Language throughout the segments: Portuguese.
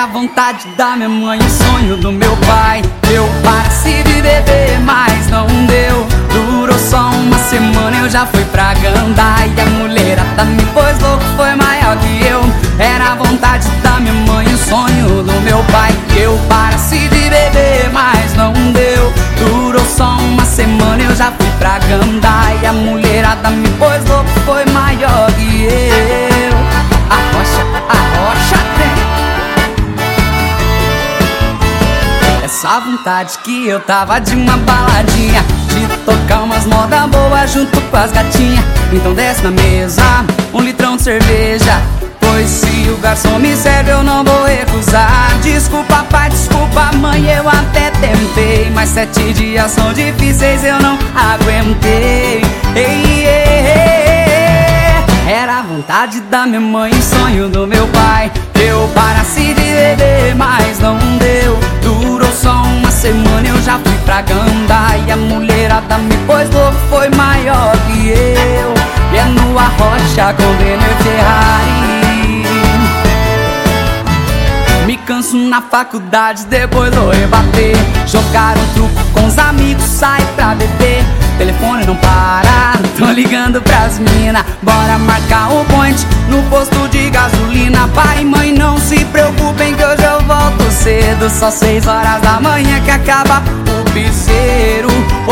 Era a vontade da minha mãe, o sonho do meu pai. Eu pareci de beber, mas não deu. Durou só uma semana, eu já fui pra gandaia. A mulherada me pôs louco, foi maior que eu. Era a vontade da minha mãe, o sonho do meu pai. Eu pareci de beber, mas não deu. Durou só uma semana, eu já fui pra gandaia. A mulherada me pôs louco, foi maior que eu. A rocha tem essa vontade que eu tava de uma baladinha, de tocar umas moda boa junto com as gatinhas. Então desce na mesa, 1 litrão de cerveja, pois se o garçom me serve eu não vou recusar. Desculpa pai, desculpa mãe, eu até tentei, mas 7 dias são difíceis, eu não aguentei. Era a vontade da minha mãe, o sonho do meu pai. Eu pareci de beber, mas não deu. Durou só uma semana, eu já fui pra gandaia. A mulherada me pôs louco, foi maior que eu. E é no Arrocha com Denner Ferrari. Me canso na faculdade, depois vou rebater. Jogar um truco com os amigos, sai pra beber. Telefone não para, tô ligando pras mina. Bora marcar o point no posto de gasolina. Pai e mãe, não se preocupem que hoje eu volto cedo. Só 6 horas da manhã que acaba o piseiro.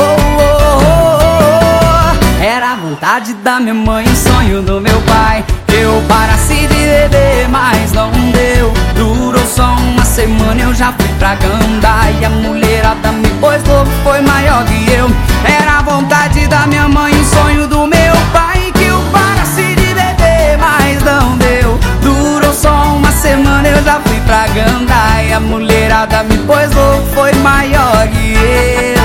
Era a vontade da minha mãe, o sonho do meu pai. Eu pareci de beber, mas não deu. Durou só uma semana, eu já fui pra gandaia. A mulherada me pôs louco, foi maior que eu. Era a vontade da minha mãe, o sonho do meu pai. Que eu pareci de beber, mas não deu. Durou só uma semana, eu já fui pra gandaia. A mulherada me pôs louco, foi maior que eu.